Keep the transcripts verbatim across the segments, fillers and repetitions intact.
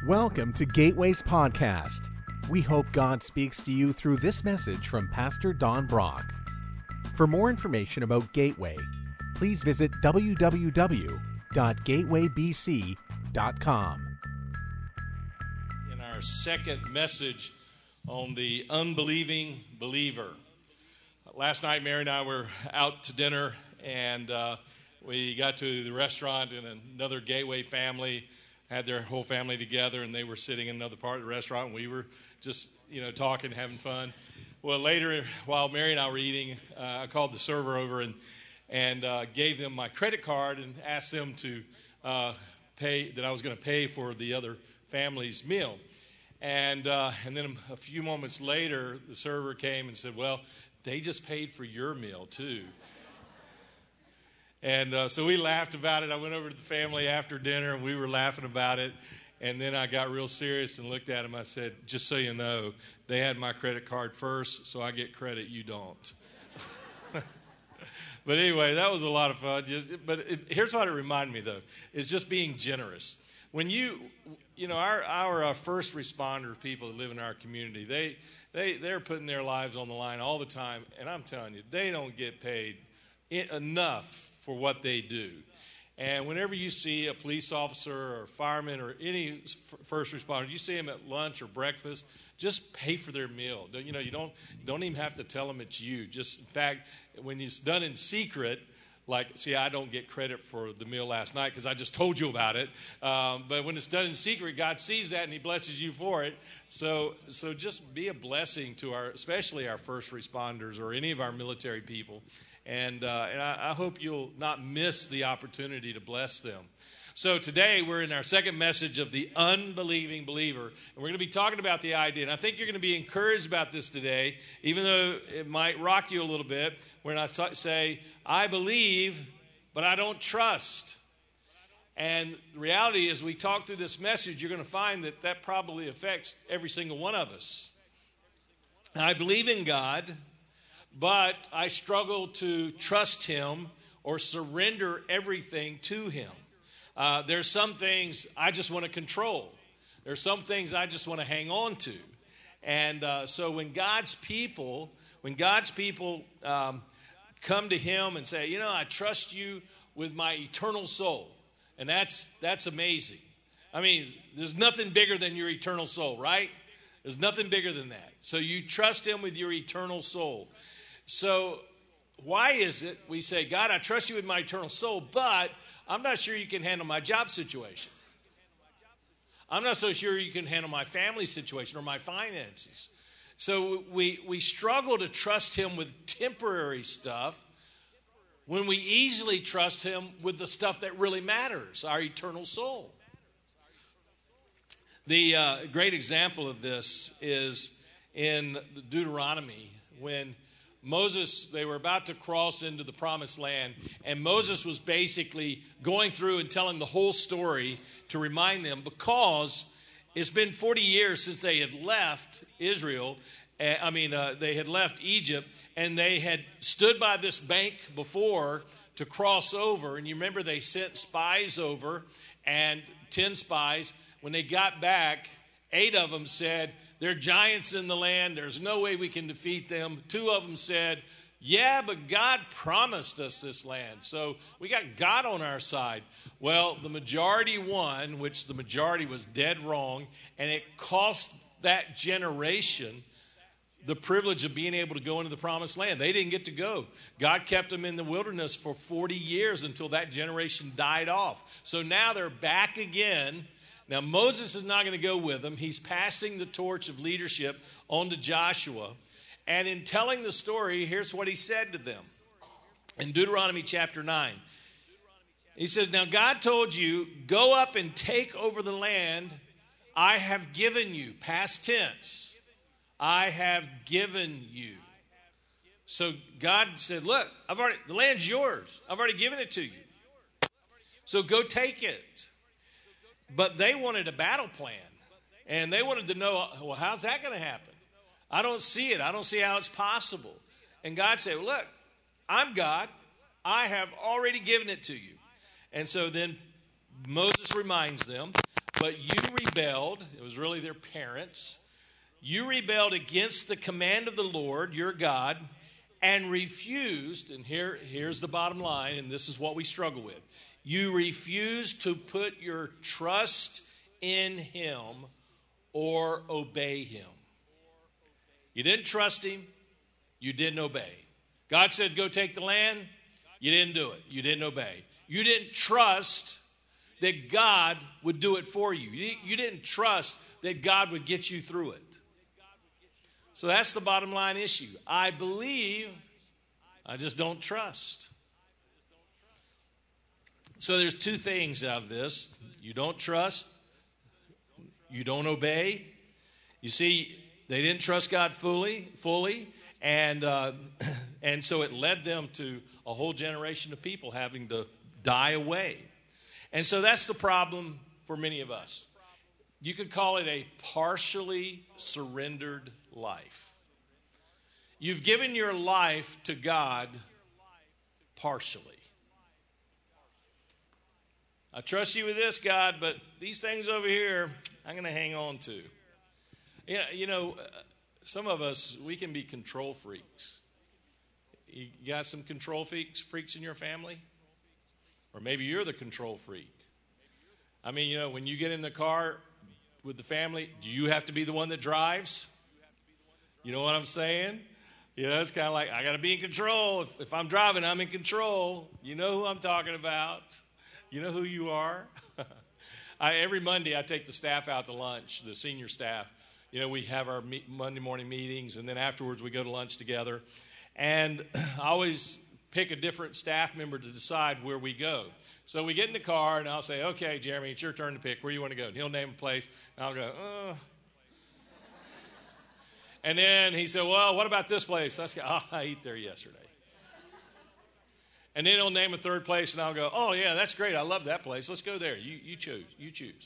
Welcome to Gateway's podcast. We hope God speaks to you through this message from Pastor Don Brock. For more information about Gateway, please visit w w w dot gateway b c dot com. In our second message on the unbelieving believer. Last night, Mary and I were out to dinner, and uh, we got to the restaurant, and another Gateway family had their whole family together, and they were sitting in another part of the restaurant, and we were just, you know, talking, having fun. Well, later, while Mary and I were eating, uh, I called the server over and and uh, gave them my credit card and asked them to uh, pay, that I was going to pay for the other family's meal. And uh, and then a few moments later, the server came and said, well, they just paid for your meal, too. And uh, so we laughed about it. I went over to the family after dinner, and we were laughing about it. And then I got real serious and looked at them. I said, just so you know, they had my credit card first, so I get credit, you don't. But anyway, that was a lot of fun. Just, but it, here's what it reminded me, though, is just being generous. When you, you know, our, our uh, first responder people that live in our community, they, they, they're putting their lives on the line all the time. And I'm telling you, they don't get paid enough for what they do. And whenever you see a police officer or fireman or any first responder, you see them at lunch or breakfast, just pay for their meal. You know, you don't you don't even have to tell them it's you. Just, in fact, when it's done in secret, like, see, I don't get credit for the meal last night because I just told you about it. Um, but when it's done in secret, God sees that and He blesses you for it. So, so just be a blessing to our, especially our first responders or any of our military people. And, uh, and I, I hope you'll not miss the opportunity to bless them. So today we're in our second message of the unbelieving believer. And we're going to be talking about the idea. And I think you're going to be encouraged about this today, even though it might rock you a little bit, when I say, I believe, but I don't trust. And the reality is, we talk through this message, you're going to find that that probably affects every single one of us. I believe in God, but I struggle to trust Him or surrender everything to Him. Uh, there's some things I just want to control. There's some things I just want to hang on to. And uh, so when God's people, when God's people um, come to Him and say, you know, I trust you with my eternal soul. And that's that's amazing. I mean, there's nothing bigger than your eternal soul, right? There's nothing bigger than that. So you trust Him with your eternal soul. So why is it we say, God, I trust you with my eternal soul, but I'm not sure you can handle my job situation. I'm not so sure you can handle my family situation or my finances. So we, we struggle to trust Him with temporary stuff when we easily trust Him with the stuff that really matters, our eternal soul. The uh, great example of this is in Deuteronomy, when Moses, they were about to cross into the promised land, and Moses was basically going through and telling the whole story to remind them, because it's been forty years since they had left Israel. Uh, I mean, uh, they had left Egypt, and they had stood by this bank before to cross over. And you remember they sent spies over, and ten spies. When they got back, eight of them said, there are giants in the land. There's no way we can defeat them. Two of them said, yeah, but God promised us this land. So we got God on our side. Well, the majority won, which the majority was dead wrong. And it cost that generation the privilege of being able to go into the promised land. They didn't get to go. God kept them in the wilderness for forty years until that generation died off. So now they're back again. Now, Moses is not going to go with them. He's passing the torch of leadership on to Joshua. And in telling the story, here's what he said to them. In Deuteronomy chapter nine, he says, now God told you, go up and take over the land I have given you. Past tense. I have given you. So God said, look, I've already, the land's yours. I've already given it to you. So go take it. But they wanted a battle plan, and they wanted to know, well, how's that going to happen? I don't see it. I don't see how it's possible. And God said, well, look, I'm God. I have already given it to you. And so then Moses reminds them, but you rebelled. It was really their parents. You rebelled against the command of the Lord, your God, and refused, and here, here's the bottom line, and this is what we struggle with. You refused to put your trust in him or obey him. You didn't trust him. You didn't obey. God said, go take the land. You didn't do it. You didn't obey. You didn't trust that God would do it for you. You didn't trust that God would get you through it. So that's the bottom line issue. I believe, I just don't trust. So there's two things out of this. You don't trust. You don't obey. You see, they didn't trust God fully, fully, and uh, and so it led them to a whole generation of people having to die away. And so that's the problem for many of us. You could call it a partially surrendered life. You've given your life to God partially. I trust you with this, God, but these things over here, I'm going to hang on to. Yeah, you know, some of us, we can be control freaks. You got some control freaks, freaks in your family? Or maybe you're the control freak. I mean, you know, when you get in the car with the family, do you have to be the one that drives? You know what I'm saying? You know, it's kind of like, I got to be in control. If, if I'm driving, I'm in control. You know who I'm talking about. You know who you are. I, every Monday, I take the staff out to lunch, the senior staff. You know, we have our me- Monday morning meetings, and then afterwards we go to lunch together. And I always pick a different staff member to decide where we go. So we get in the car, and I'll say, okay, Jeremy, it's your turn to pick. Where you want to go? And he'll name a place, and I'll go, oh. And then he said, well, what about this place? Let's go. Oh, I ate there yesterday. And then he'll name a third place, and I'll go, oh, yeah, that's great. I love that place. Let's go there. You, you choose. You choose.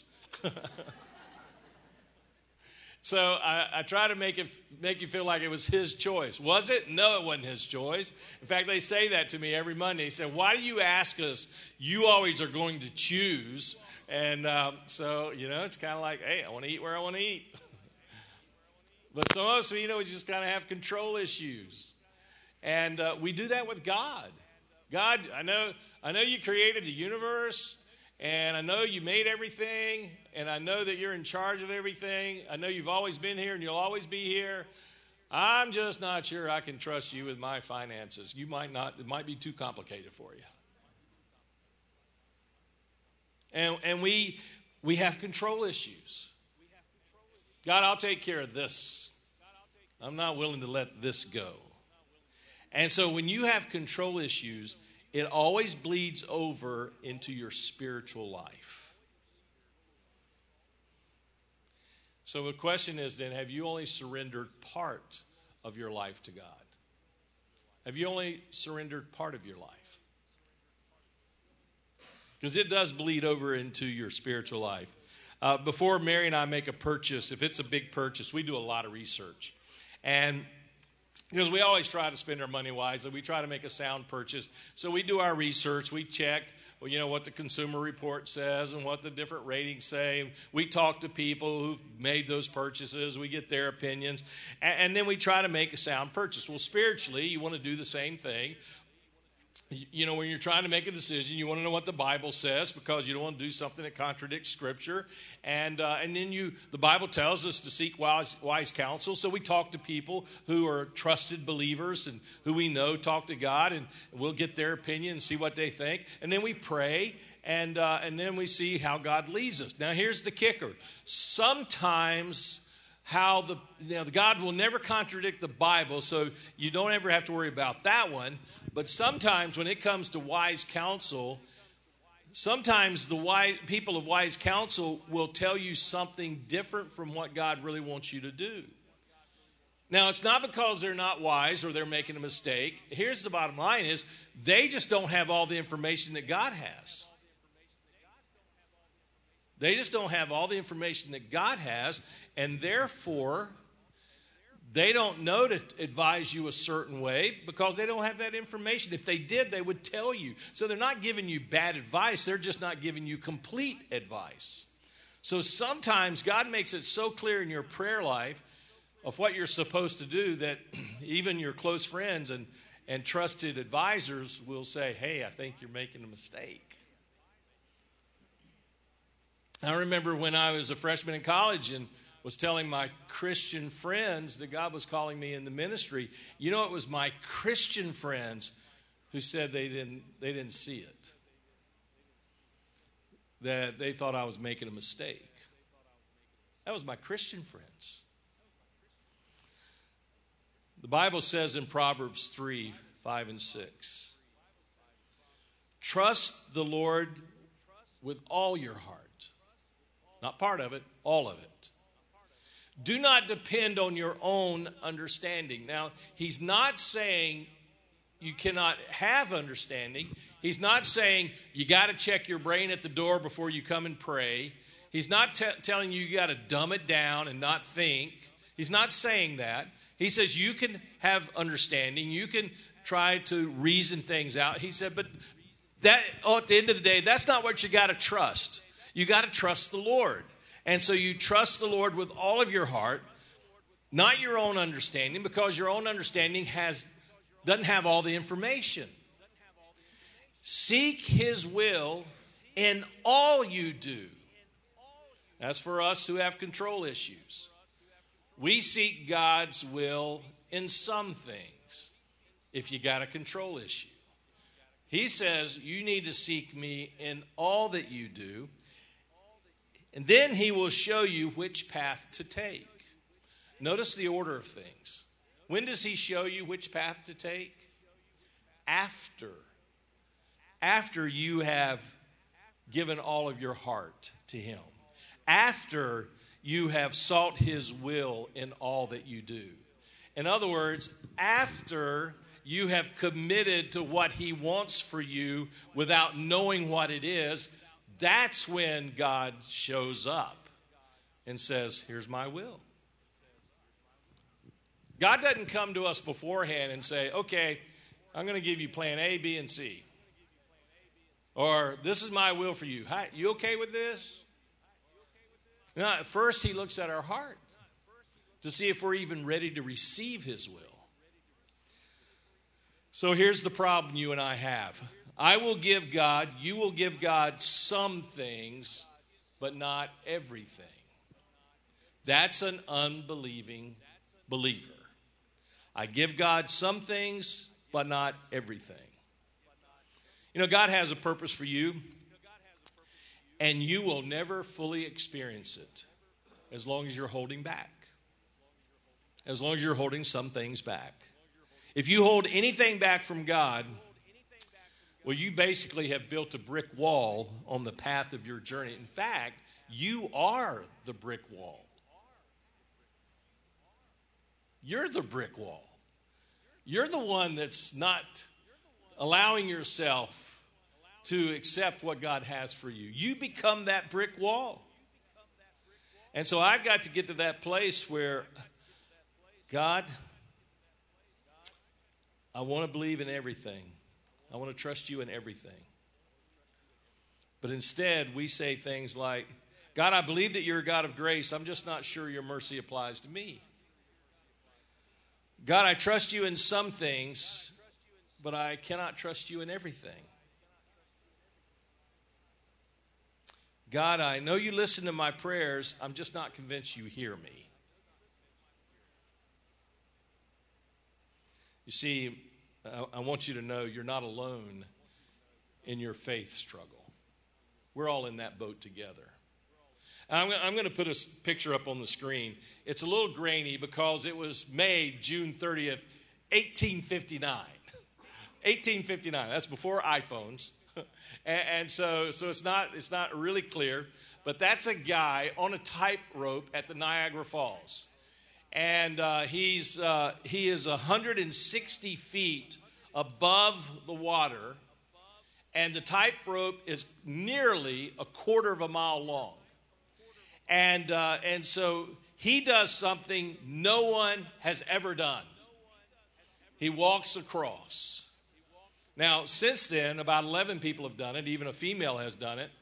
So I, I try to make it make you feel like it was his choice. Was it? No, it wasn't his choice. In fact, they say that to me every Monday. They say, why do you ask us? You always are going to choose. And um, so, you know, it's kind of like, hey, I want to eat where I want to eat. But some of us, you know, we just kind of have control issues. And uh, we do that with God. God, I know, I know you created the universe. And I know you made everything, and I know that you're in charge of everything. I know you've always been here, and you'll always be here. I'm just not sure I can trust you with my finances. You might not, it might be too complicated for you. And, and we, we have control issues. God, I'll take care of this. I'm not willing to let this go. And so when you have control issues, it always bleeds over into your spiritual life. So the question is then, have you only surrendered part of your life to God? Have you only surrendered part of your life? Because it does bleed over into your spiritual life. Uh, before Mary and I make a purchase, if it's a big purchase, we do a lot of research. And because we always try to spend our money wisely. We try to make a sound purchase. So we do our research. We check, well, you know, what the Consumer Report says and what the different ratings say. We talk to people who've made those purchases. We get their opinions. And, and then we try to make a sound purchase. Well, spiritually, you want to do the same thing. You know, when you're trying to make a decision, you want to know what the Bible says because you don't want to do something that contradicts Scripture. And uh, and then you, the Bible tells us to seek wise, wise counsel. So we talk to people who are trusted believers and who we know talk to God, and we'll get their opinion and see what they think. And then we pray, and uh, and then we see how God leads us. Now, here's the kicker. Sometimes how the, you know, God will never contradict the Bible, so you don't ever have to worry about that one. But sometimes when it comes to wise counsel, sometimes the wise, people of wise counsel will tell you something different from what God really wants you to do. Now, it's not because they're not wise or they're making a mistake. Here's the bottom line is they just don't have all the information that God has. They just don't have all the information that God has, and therefore they don't know to advise you a certain way because they don't have that information. If they did, they would tell you. So they're not giving you bad advice. They're just not giving you complete advice. So sometimes God makes it so clear in your prayer life of what you're supposed to do that even your close friends and, and trusted advisors will say, hey, I think you're making a mistake. I remember when I was a freshman in college and was telling my Christian friends that God was calling me in the ministry. You know, it was my Christian friends who said they didn't, they didn't see it. That they thought I was making a mistake. That was my Christian friends. The Bible says in Proverbs three, five, and six, trust the Lord with all your heart. Not part of it, all of it. Do not depend on your own understanding. Now, he's not saying you cannot have understanding. He's not saying you got to check your brain at the door before you come and pray. He's not t- telling you you got to dumb it down and not think. He's not saying that. He says you can have understanding. You can try to reason things out. He said, but that oh, at the end of the day, that's not what you got to trust. You got to trust the Lord. And so you trust the Lord with all of your heart, not your own understanding, because your own understanding has doesn't have all the information. Seek his will in all you do. That's for us who have control issues. We seek God's will in some things if you got a control issue. He says you need to seek me in all that you do, and then he will show you which path to take. Notice the order of things. When does he show you which path to take? After. After you have given all of your heart to him. After you have sought his will in all that you do. In other words, after you have committed to what he wants for you without knowing what it is, that's when God shows up and says, here's my will. God doesn't come to us beforehand and say, okay, I'm going to give you plan A, B, and C. Or this is my will for you. Hi, you okay with this? No, at first he looks at our heart to see if we're even ready to receive his will. So here's the problem you and I have. I will give God, you will give God some things, but not everything. That's an unbelieving believer. I give God some things, but not everything. You know, God has a purpose for you, and you will never fully experience it as long as you're holding back. As long as you're holding some things back. If you hold anything back from God, well, you basically have built a brick wall on the path of your journey. In fact, you are the brick wall. You're the brick wall. You're the one that's not allowing yourself to accept what God has for you. You become that brick wall. And so I've got to get to that place where, God, I want to believe in everything. I want to trust you in everything. But instead, we say things like, God, I believe that you're a God of grace. I'm just not sure your mercy applies to me. God, I trust you in some things, but I cannot trust you in everything. God, I know you listen to my prayers. I'm just not convinced you hear me. You see, I want you to know you're not alone in your faith struggle. We're all in that boat together. I'm, I'm going to put a picture up on the screen. It's a little grainy because it was made June thirtieth, eighteen fifty-nine. eighteen fifty-nine. That's before iPhones. and and so, so it's not it's not really clear. But that's a guy on a tightrope at the Niagara Falls. And uh, he's uh, he is one hundred sixty feet above the water. And the tightrope is nearly a quarter of a mile long. And uh, and so he does something no one has ever done. He walks across. Now, since then, about eleven people have done it. Even a female has done it.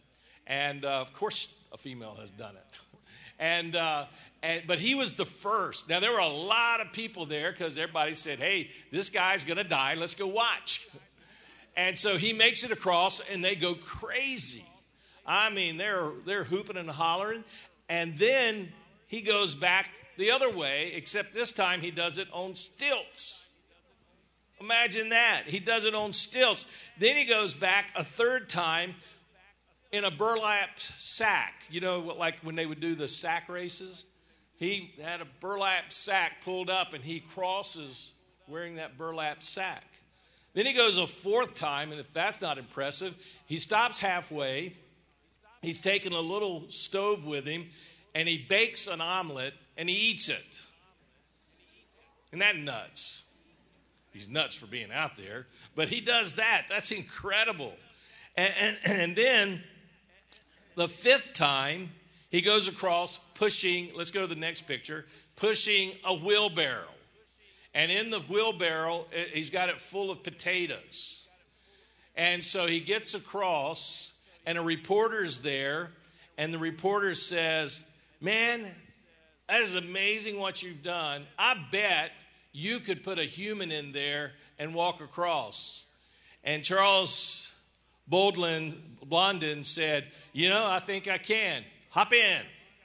And, uh, of course, a female has done it. And, uh, and but he was the first. Now, there were a lot of people there because everybody said, hey, this guy's going to die. Let's go watch. And so he makes it across, and they go crazy. I mean, they're they're hooping and hollering. And then he goes back the other way, except this time he does it on stilts. Imagine that. He does it on stilts. Then he goes back a third time in a burlap sack. You know, like when they would do the sack races? He had a burlap sack pulled up, and he crosses wearing that burlap sack. Then he goes a fourth time, and if that's not impressive, he stops halfway. He's taking a little stove with him, and he bakes an omelet, and he eats it. Isn't that nuts? He's nuts for being out there, but he does that. That's incredible. And, and, and then the fifth time, he goes across pushing, let's go to the next picture, pushing a wheelbarrow. And in the wheelbarrow, he's got it full of potatoes. And so he gets across, and a reporter's there, and the reporter says, man, that is amazing what you've done. I bet you could put a human in there and walk across. And Charles Blondin, Blondin said, you know, I think I can. Hop in.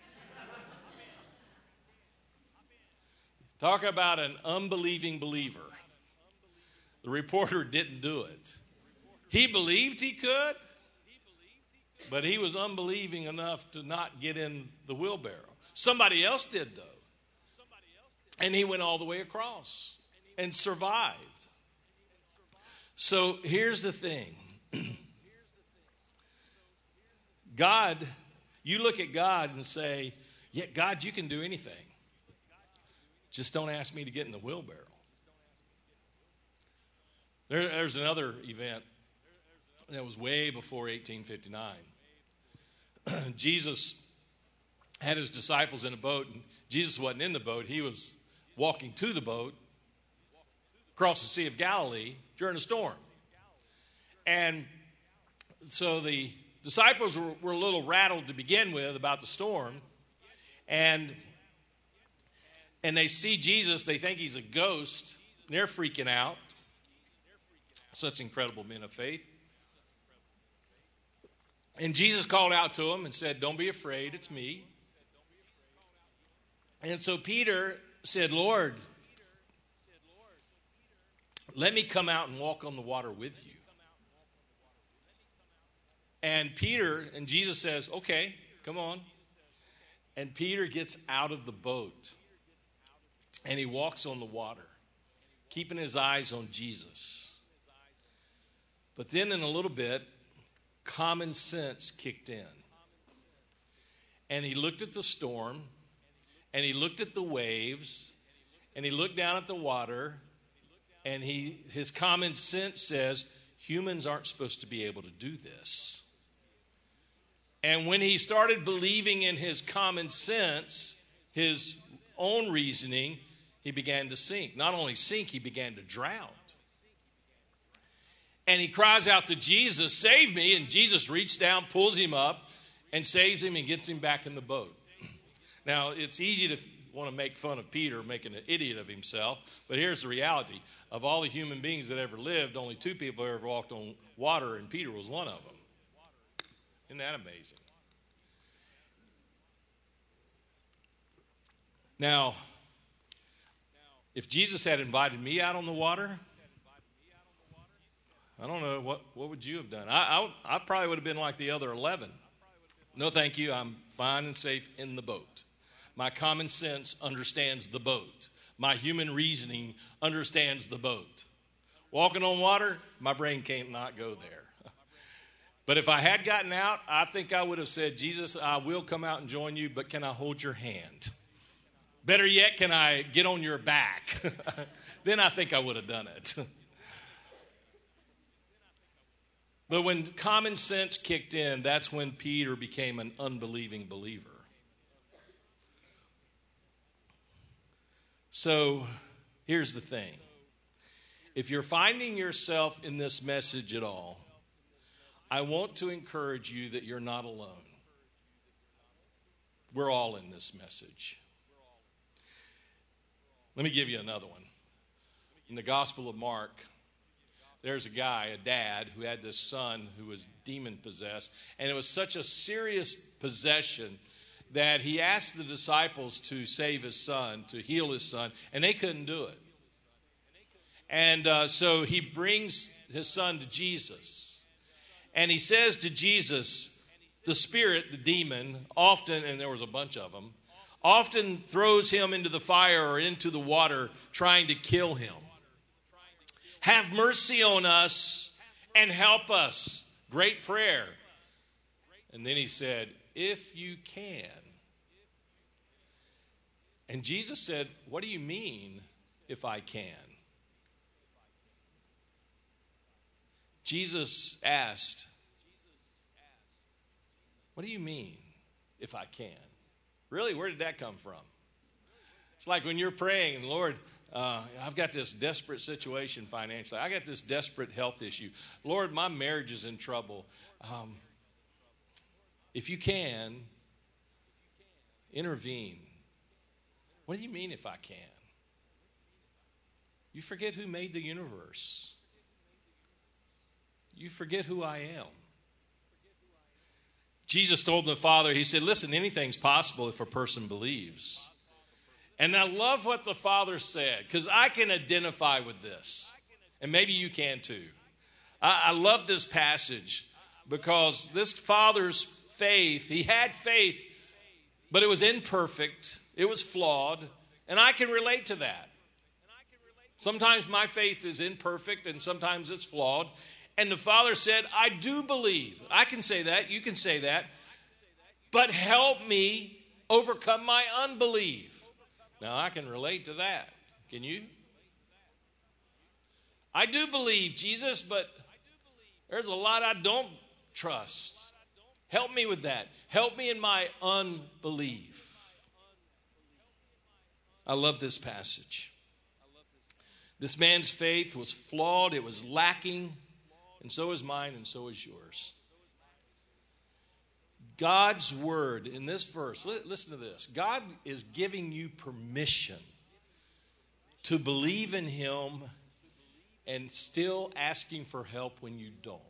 Talk about an unbelieving believer. The reporter didn't do it. He believed he could, but he was unbelieving enough to not get in the wheelbarrow. Somebody else did, though. And he went all the way across and survived. So here's the thing. God, you look at God and say, yeah, God, you can do anything. Just don't ask me to get in the wheelbarrow. There, there's another event that was way before eighteen fifty-nine. Jesus had his disciples in a boat, and Jesus wasn't in the boat. He was walking to the boat across the Sea of Galilee during a storm. And so the disciples were, were a little rattled to begin with about the storm. And And they see Jesus, they think he's a ghost, and they're freaking out. Such incredible men of faith. And Jesus called out to them and said, don't be afraid, it's me. And so Peter said, Lord, let me come out and walk on the water with you. And Peter, and Jesus says, okay, come on. And Peter gets out of the boat. And he walks on the water, keeping his eyes on Jesus. But then in a little bit, common sense kicked in. And he looked at the storm, and he looked at the waves, and he looked down at the water, and he his common sense says, humans aren't supposed to be able to do this. And when he started believing in his common sense, his own reasoning, he began to sink. Not only sink, he began to drown. And he cries out to Jesus, save me. And Jesus reaches down, pulls him up, and saves him and gets him back in the boat. Now, it's easy to want to make fun of Peter, making an idiot of himself. But here's the reality. Of all the human beings that ever lived, only two people ever walked on water, and Peter was one of them. Isn't that amazing? Now, if Jesus had invited me out on the water, I don't know, what, what would you have done? I, I, I probably would have been like the other eleven. No, thank you. I'm fine and safe in the boat. My common sense understands the boat. My human reasoning understands the boat. Walking on water, my brain can't not go there. But if I had gotten out, I think I would have said, Jesus, I will come out and join you, but can I hold your hand? Better yet, can I get on your back? Then I think I would have done it. But when common sense kicked in, that's when Peter became an unbelieving believer. So here's the thing. If you're finding yourself in this message at all, I want to encourage you that you're not alone. We're all in this message. Let me give you another one. In the Gospel of Mark, there's a guy, a dad, who had this son who was demon-possessed. And it was such a serious possession that he asked the disciples to save his son, to heal his son, and they couldn't do it. And uh, so he brings his son to Jesus. And he says to Jesus, the spirit, the demon, often, and there was a bunch of them, often throws him into the fire or into the water trying to kill him. Have mercy on us and help us. Great prayer. And then he said, if you can. And Jesus said, what do you mean, if I can? Jesus asked, what do you mean, if I can? Really, where did that come from? It's like when you're praying, Lord, uh, I've got this desperate situation financially. I got this desperate health issue. Lord, my marriage is in trouble. Um, if you can, intervene. What do you mean, if I can? You forget who made the universe. You forget who I am. Jesus told the Father, he said, listen, anything's possible if a person believes. And I love what the Father said, because I can identify with this. And maybe you can too. I, I love this passage because this Father's faith, he had faith, but it was imperfect. It was flawed. And I can relate to that. Sometimes my faith is imperfect and sometimes it's flawed. And the Father said, I do believe. I can say that. You can say that. But help me overcome my unbelief. Now, I can relate to that. Can you? I do believe, Jesus, but there's a lot I don't trust. Help me with that. Help me in my unbelief. I love this passage. This man's faith was flawed. It was lacking. And so is mine, and so is yours. God's word in this verse, listen to this. God is giving you permission to believe in him and still asking for help when you don't.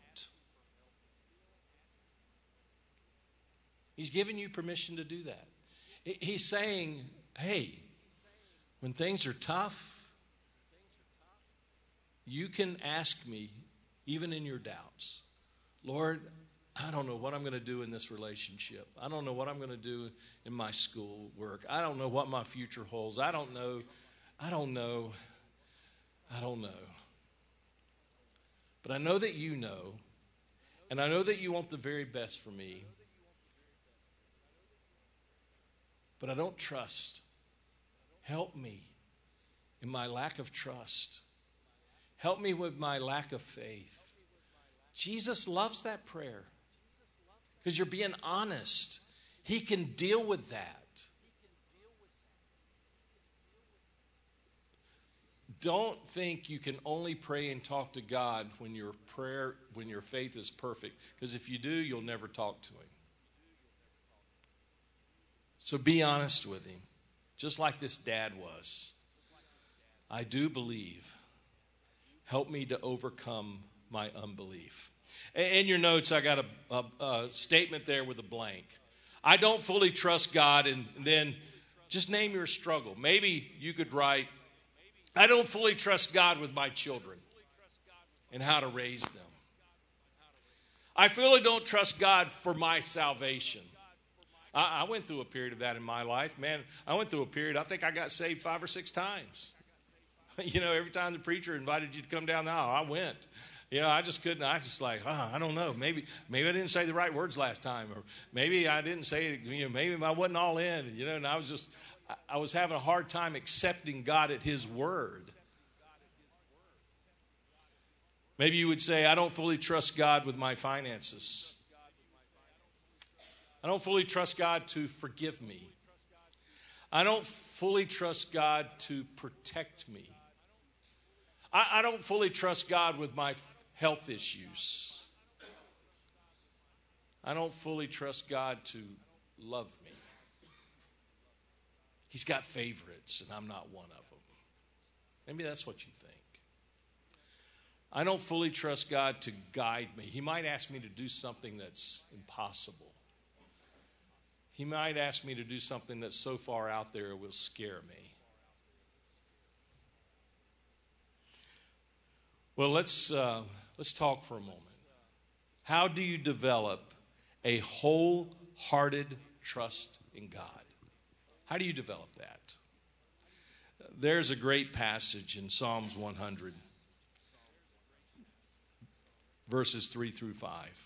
He's giving you permission to do that. He's saying, hey, when things are tough, you can ask me, even in your doubts, Lord, I don't know what I'm going to do in this relationship. I don't know what I'm going to do in my school work. I don't know what my future holds. I don't know. I don't know. I don't know. But I know that you know, and I know that you want the very best for me. But I don't trust. Help me in my lack of trust. Help me with my lack of faith. Jesus loves that prayer because you're being honest. He can deal with that. Don't think you can only pray and talk to God when your prayer, when your faith is perfect, because if you do, you'll never talk to him. So be honest with him, just like this dad was. I do believe. Help me to overcome my unbelief. In your notes, I got a, a, a statement there with a blank. I don't fully trust God, and then just name your struggle. Maybe you could write, I don't fully trust God with my children and how to raise them. I fully don't trust God for my salvation. I, I went through a period of that in my life. Man, I went through a period, I think I got saved five or six times. You know, every time the preacher invited you to come down the aisle, I went. You know, I just couldn't. I was just like, oh, I don't know. Maybe maybe I didn't say the right words last time. Or maybe I didn't say it. You know, maybe I wasn't all in. You know, and I was just, I was having a hard time accepting God at his word. Maybe you would say, I don't fully trust God with my finances. I don't fully trust God to forgive me. I don't fully trust God to protect me. I, I don't fully trust God with my health issues. I don't fully trust God to love me. He's got favorites, and I'm not one of them. Maybe that's what you think. I don't fully trust God to guide me. He might ask me to do something that's impossible. He might ask me to do something that's so far out there it will scare me. Well, let's uh, let's talk for a moment. How do you develop a wholehearted trust in God? How do you develop that? There's a great passage in Psalms one hundred, verses three through five.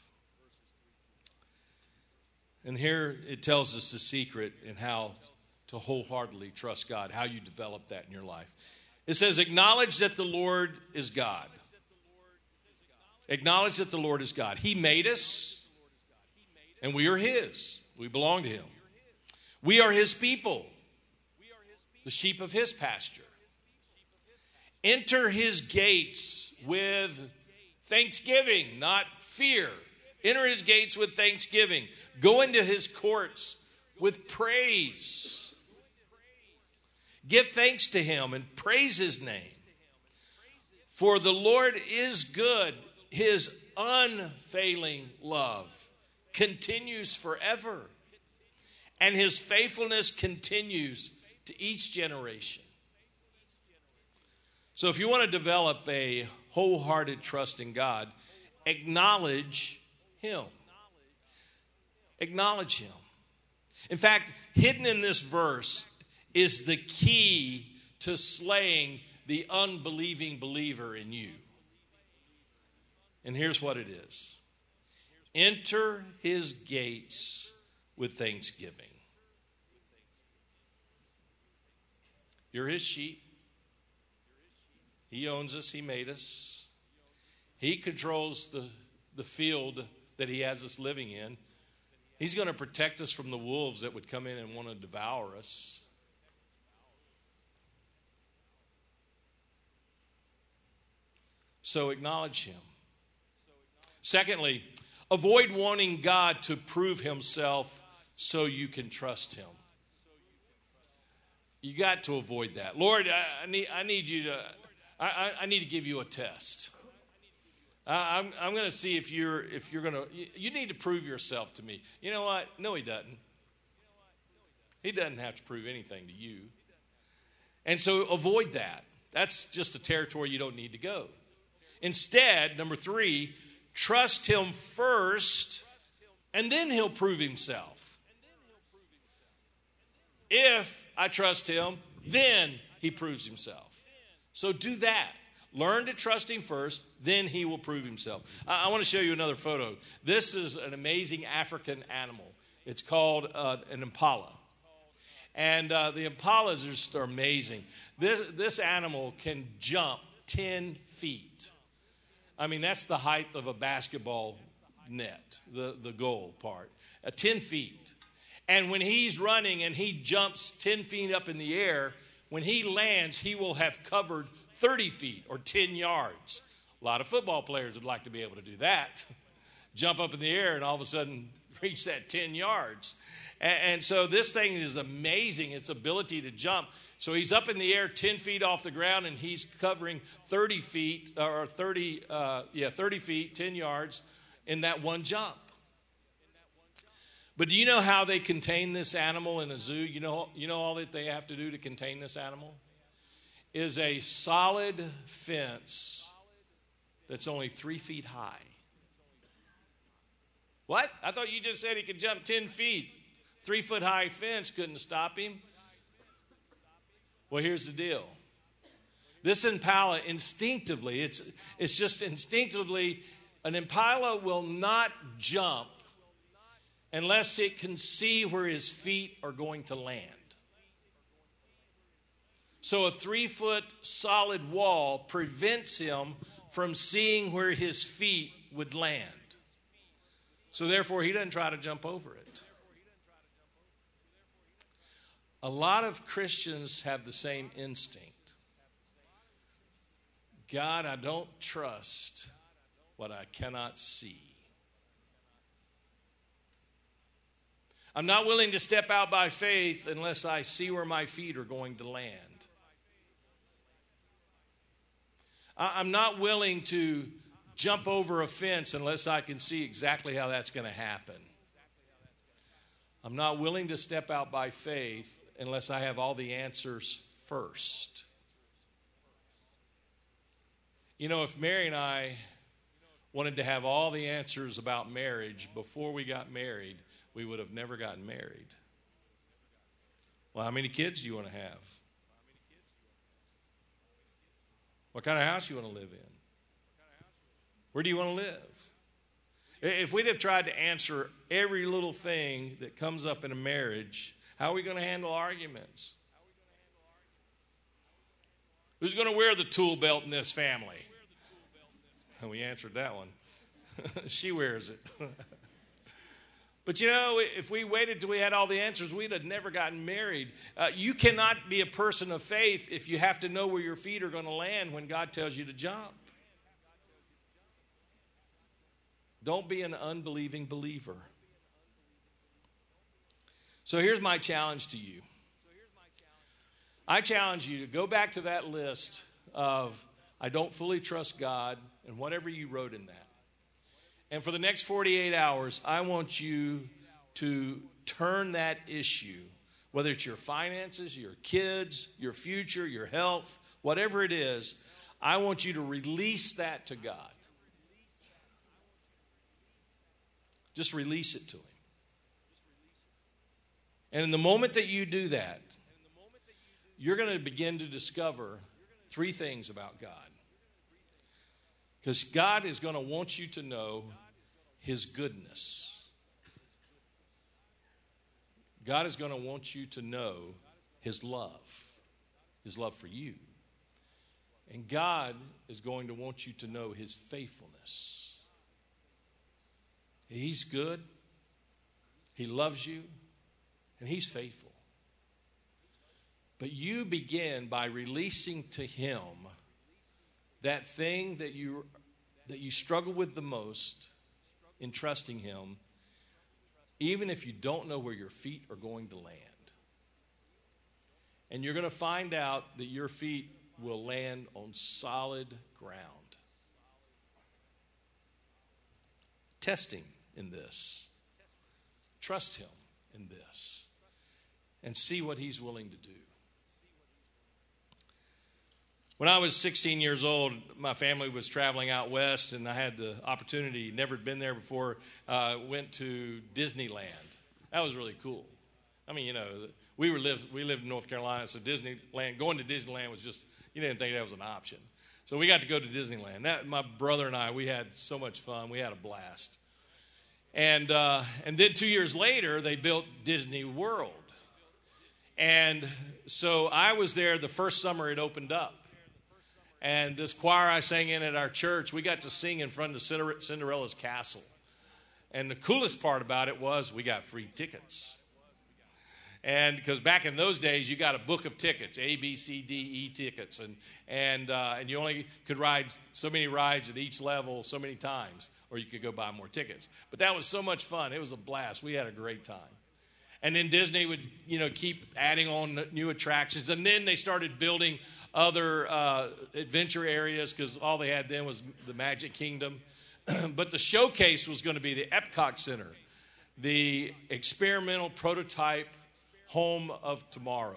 And here it tells us the secret in how to wholeheartedly trust God, how you develop that in your life. It says, acknowledge that the Lord is God. Acknowledge that the Lord is God. He made us, and we are His. We belong to Him. We are His people, the sheep of His pasture. Enter His gates with thanksgiving, not fear. Enter His gates with thanksgiving. Go into His courts with praise. Give thanks to Him and praise His name. For the Lord is good. His unfailing love continues forever, and His faithfulness continues to each generation. So if you want to develop a wholehearted trust in God, acknowledge Him. Acknowledge Him. In fact, hidden in this verse is the key to slaying the unbelieving believer in you. And here's what it is. Enter His gates with thanksgiving. You're His sheep. He owns us. He made us. He controls the, the field that He has us living in. He's going to protect us from the wolves that would come in and want to devour us. So acknowledge Him. Secondly, avoid wanting God to prove Himself so you can trust Him. You got to avoid that. Lord, I, I need I need you to I, I need to give you a test. I, I'm I'm going to see if you're if you're going to you, you need to prove yourself to me. You know what? No, He doesn't. He doesn't have to prove anything to you. And so avoid that. That's just a territory you don't need to go. Instead, number three, trust Him first, and then He'll prove Himself. If I trust Him, then He proves Himself. So do that. Learn to trust Him first, then He will prove Himself. I, I want to show you another photo. This is an amazing African animal. It's called uh, an impala. And uh, the impalas are just are amazing. This, this animal can jump ten feet. I mean, that's the height of a basketball net, the, the goal part, uh, ten feet. And when he's running and he jumps ten feet up in the air, when he lands, he will have covered thirty feet or ten yards. A lot of football players would like to be able to do that. Jump up in the air and all of a sudden reach that ten yards. And, and so this thing is amazing, its ability to jump. So he's up in the air ten feet off the ground, and he's covering thirty feet, or thirty, uh, yeah, thirty feet, ten yards in that one jump. But do you know how they contain this animal in a zoo? You know, you know all that they have to do to contain this animal? Is a solid fence that's only three feet high. What? I thought you just said he could jump ten feet. Three foot high fence couldn't stop him. Well, here's the deal. This impala instinctively, it's, it's just instinctively, an impala will not jump unless it can see where his feet are going to land. So a three-foot solid wall prevents him from seeing where his feet would land. So therefore, he doesn't try to jump over it. A lot of Christians have the same instinct. God, I don't trust what I cannot see. I'm not willing to step out by faith unless I see where my feet are going to land. I'm not willing to jump over a fence unless I can see exactly how that's going to happen. I'm not willing to step out by faith unless I have all the answers first. You know, if Mary and I wanted to have all the answers about marriage before we got married, we would have never gotten married. Well, how many kids do you want to have? What kind of house do you want to live in? Where do you want to live? If we'd have tried to answer every little thing that comes up in a marriage, how are we going to handle arguments? Who's going to wear the tool belt in this family? And we answered that one. She wears it. But you know, if we waited till we had all the answers, we'd have never gotten married. Uh, you cannot be a person of faith if you have to know where your feet are going to land when God tells you to jump. Don't be an unbelieving believer. So here's my challenge to you. I challenge you to go back to that list of I don't fully trust God and whatever you wrote in that. And for the next forty-eight hours, I want you to turn that issue, whether it's your finances, your kids, your future, your health, whatever it is, I want you to release that to God. Just release it to Him. And in the moment that you do that, you're going to begin to discover three things about God. Because God is going to want you to know His goodness. God is going to want you to know His love, His love for you. And God is going to want you to know His faithfulness. He's good, He loves you, and He's faithful. But you begin by releasing to Him that thing that you that you struggle with the most in trusting Him, even if you don't know where your feet are going to land. And you're going to find out that your feet will land on solid ground. Testing in this. Trust Him in this. And see what He's willing to do. When I was sixteen years old, my family was traveling out west, and I had the opportunity, never been there before, uh, went to Disneyland. That was really cool. I mean, you know, we were lived, we lived in North Carolina, so Disneyland, going to Disneyland was just, you didn't think that was an option. So we got to go to Disneyland. That, my brother and I, we had so much fun. We had a blast. And uh, and then two years later, they built Disney World. And so I was there the first summer it opened up. And this choir I sang in at our church, we got to sing in front of Cinderella's castle. And the coolest part about it was we got free tickets. And because back in those days, you got a book of tickets, A, B, C, D, E tickets. And and uh, and you only could ride so many rides at each level so many times, or you could go buy more tickets. But that was so much fun. It was a blast. We had a great time. And then Disney would, you know, keep adding on new attractions. And then they started building other uh, adventure areas because all they had then was the Magic Kingdom. But the showcase was going to be the Epcot Center, the experimental prototype home of tomorrow.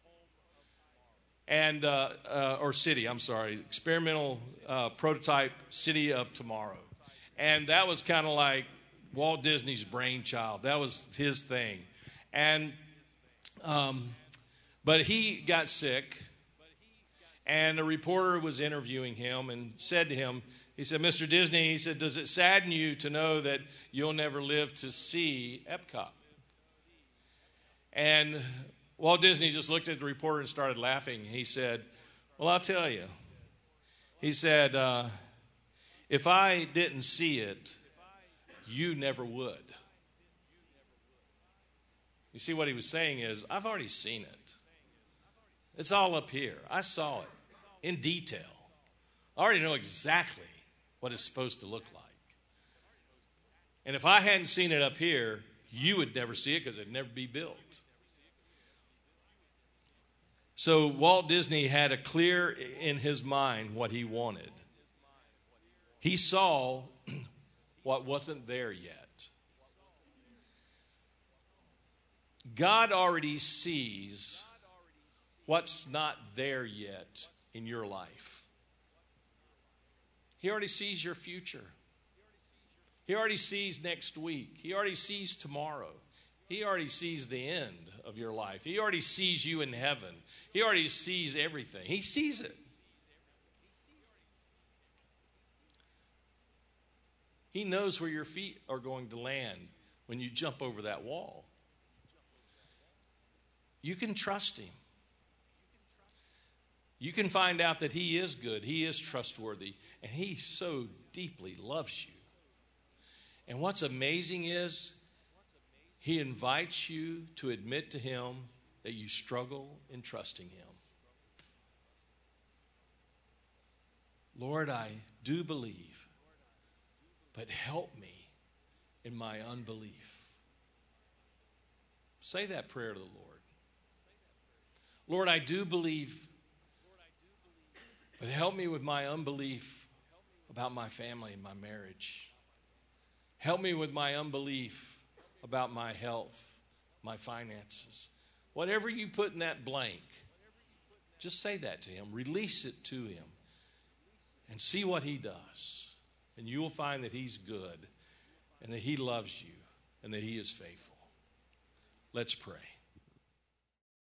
And, uh, uh, or city, I'm sorry, experimental uh, prototype city of tomorrow. And that was kind of like Walt Disney's brainchild. That was his thing. And, um, but he got sick, and a reporter was interviewing him and said to him, he said, Mister Disney, he said, does it sadden you to know that you'll never live to see Epcot? And Walt Disney just looked at the reporter and started laughing. He said, well, I'll tell you. He said, uh, if I didn't see it, you never would. You see, what he was saying is, I've already seen it. It's all up here. I saw it in detail. I already know exactly what it's supposed to look like. And if I hadn't seen it up here, You would never see it because it'd never be built. So Walt Disney had a clear in his mind what he wanted. He saw what wasn't there yet. God already sees what's not there yet in your life. He already sees your future. He already sees next week. He already sees tomorrow. He already sees the end of your life. He already sees you in heaven. He already sees everything. He sees it. He knows where your feet are going to land when you jump over that wall. You can trust him. You can find out that he is good, he is trustworthy, and he so deeply loves you. And what's amazing is he invites you to admit to him that you struggle in trusting him. Lord, I do believe, but help me in my unbelief. Say that prayer to the Lord. Lord, I do believe, but help me with my unbelief about my family and my marriage. Help me with my unbelief about my health, my finances. Whatever you put in that blank, just say that to him. Release it to him and see what he does. And you will find that he's good and that he loves you and that he is faithful. Let's pray.